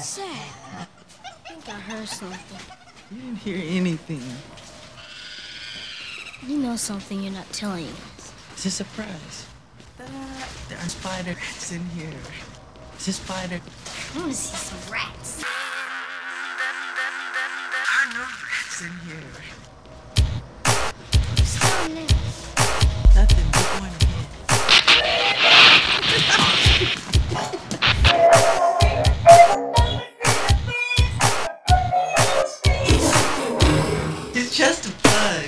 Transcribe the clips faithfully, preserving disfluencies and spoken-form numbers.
Sad. I think I heard something. You didn't hear anything. You know something you're not telling us. It's a surprise. Uh, there are spider rats in here. It's a spider. I want to see some rats. There are no rats in here. What's going on? Nothing but one hit. It's just a bug.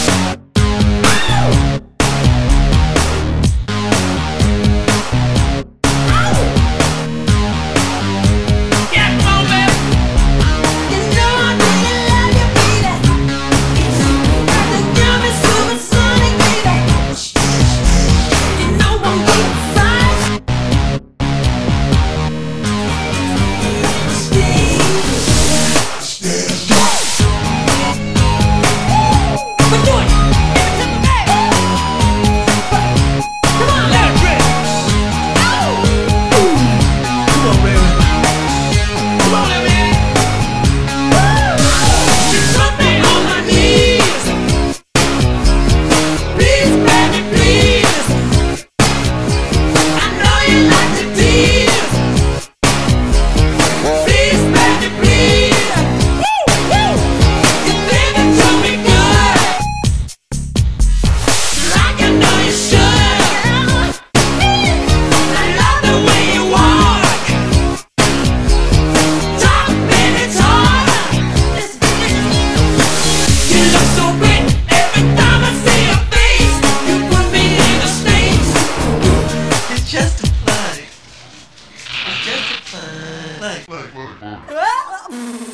Look, look, look, look.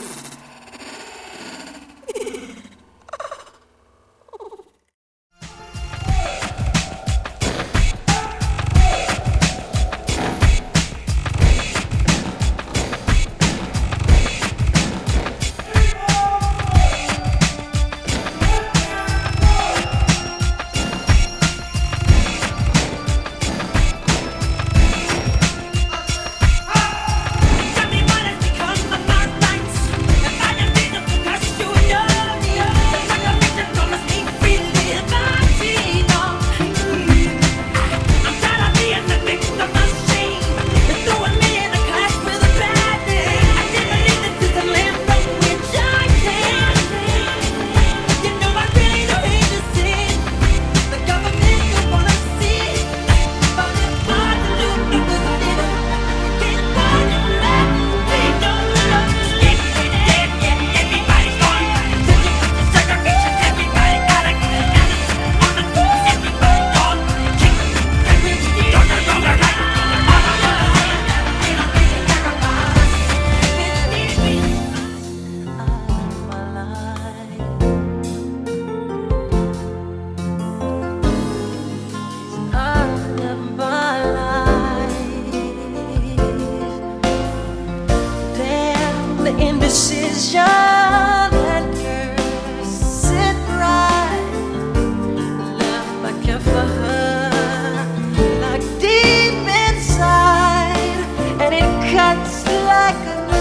Indecision and curse it right. Love I care for her, like deep inside, and it cuts like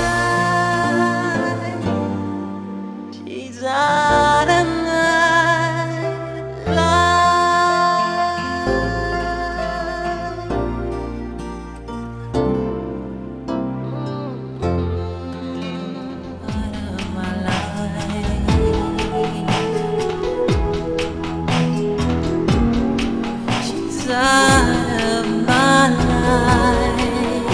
a knife. She's out of my life. Of my life,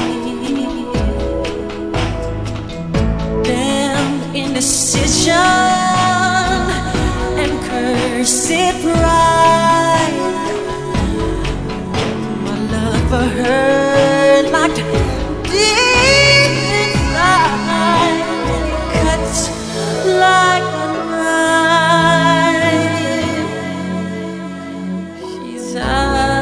damn indecision and cursed pride. My love for her locked deep inside, cuts like a knife. She's out.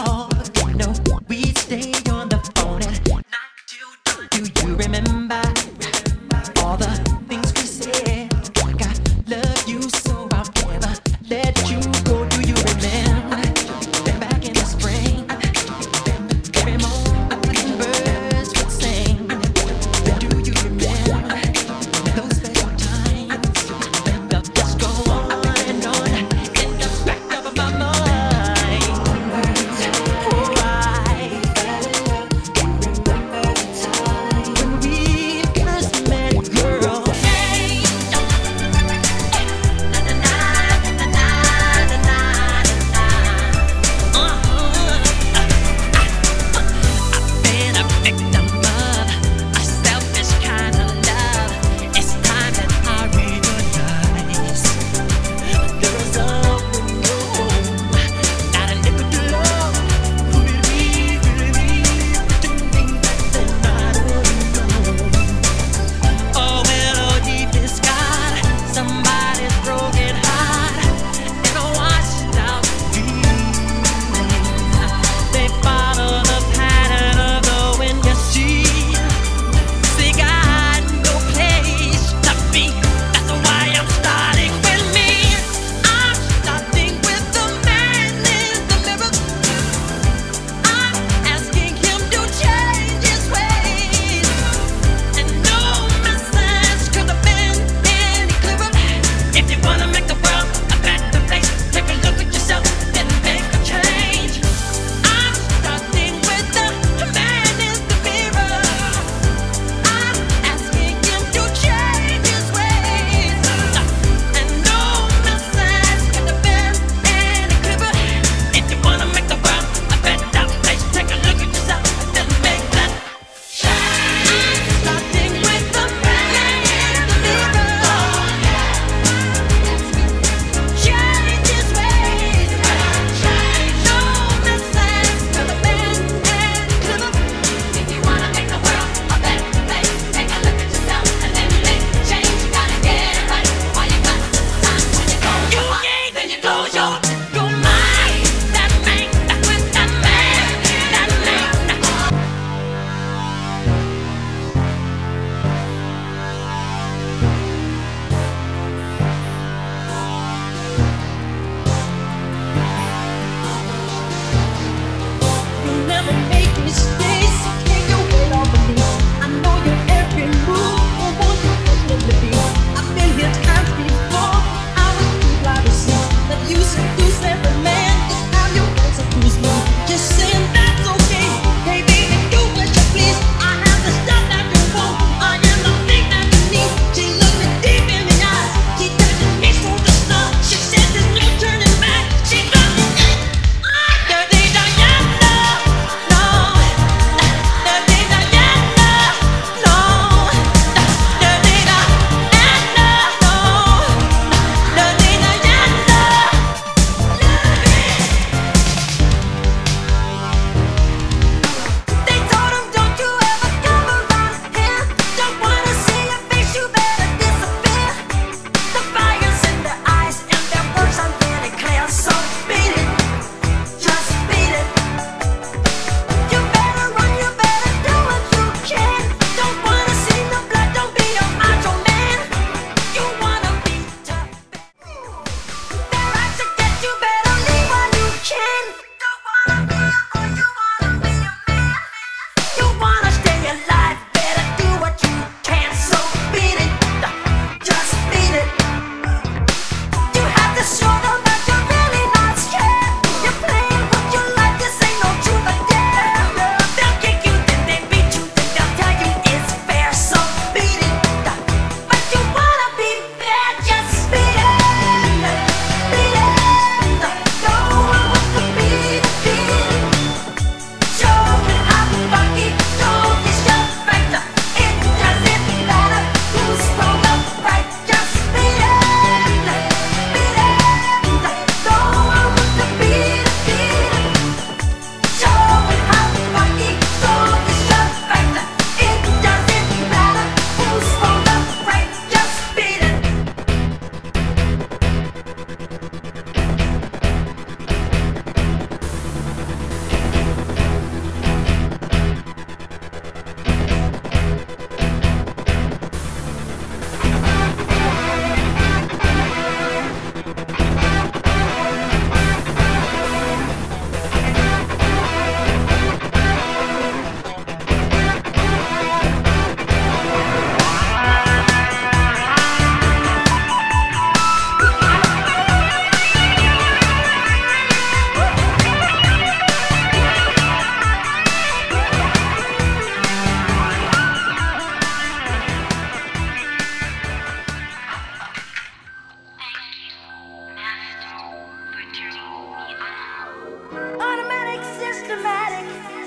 Remember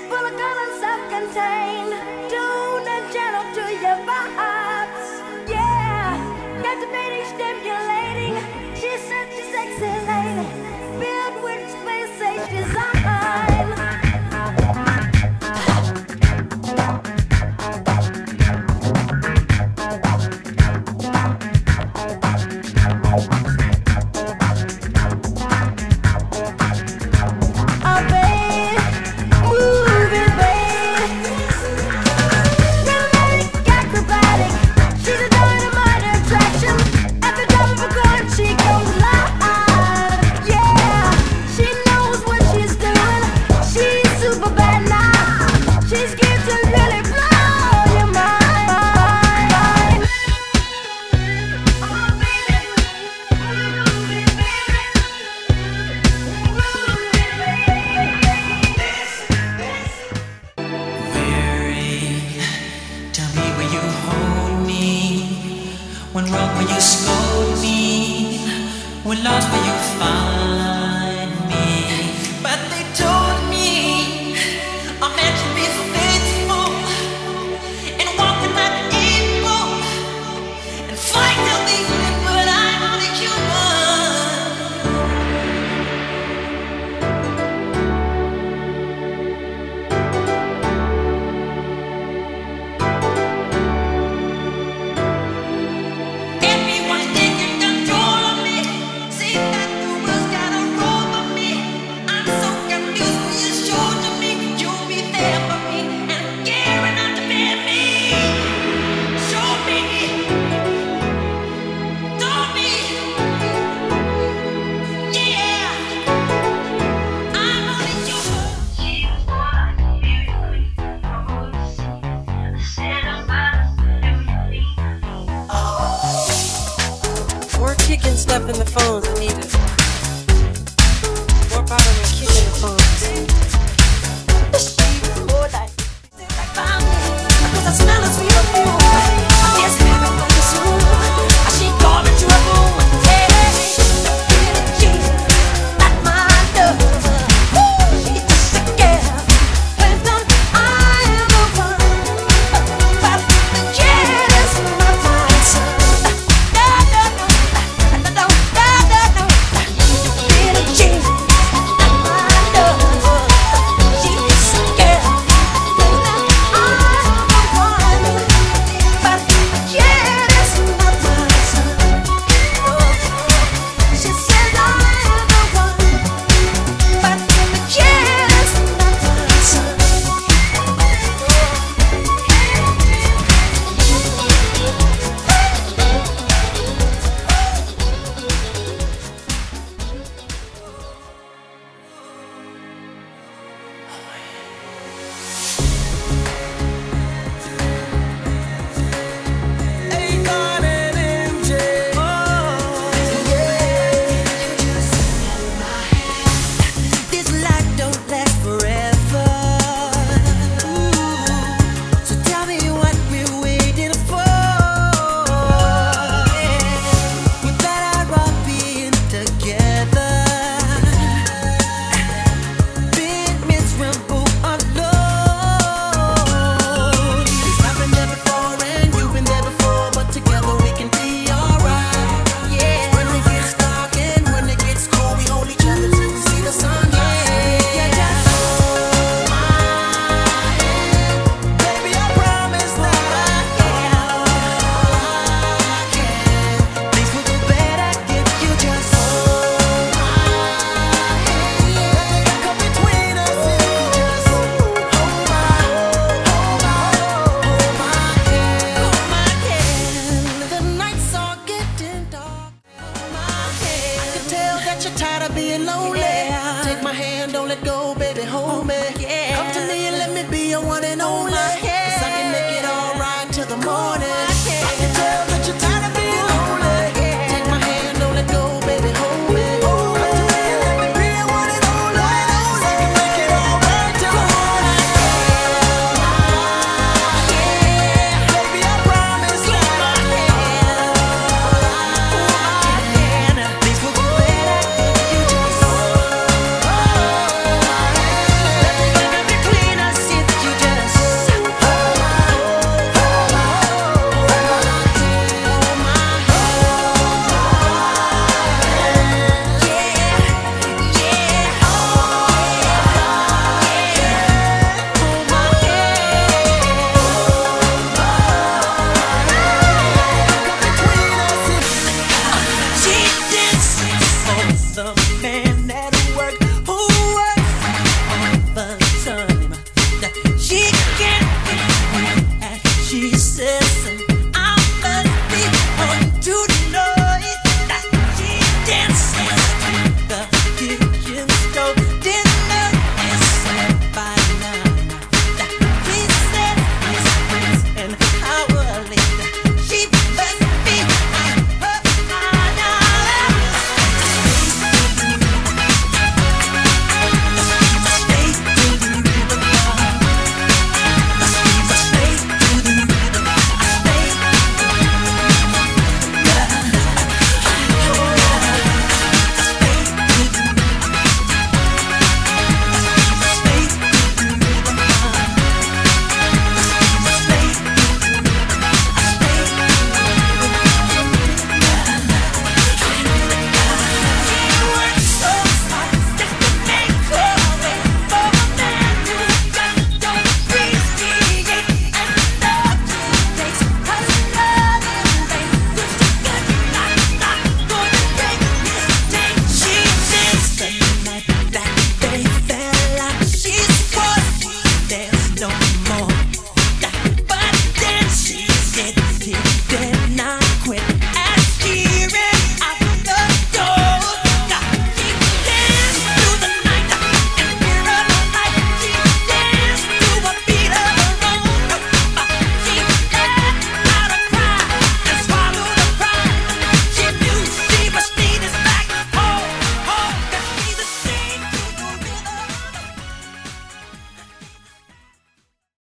full of color, self-contained, tuned and channeled to your vibes. Yeah, captivating, stimulating. She's such a sexy lady, built with space-age design. When wrong, will you scold me? When lost, will you find me? But they told me I'm meant to be faithful and walk with that evil and fight till the end, but I'm only kicking stuff in the phones, Anita. More power than kicking the phones. Cause I smell a sweet perfume. I guess heaven will be soon. She called me to her room. Hey, little Jesus, not my love. She's just a girl. When I am the one. But the kid is my son. Don't let go, baby, hold me. Come to me and let me be your one and only. Cause I can make it all right till the morning. I can tell that you're tired of being lonely. Take my hand, don't let go, baby, hold me. Come to me and let me be your one and only. Cause I can make it all right till the morning. Baby, I promise you. Things will be better if you just hold my hand. Let me clean us. man at work.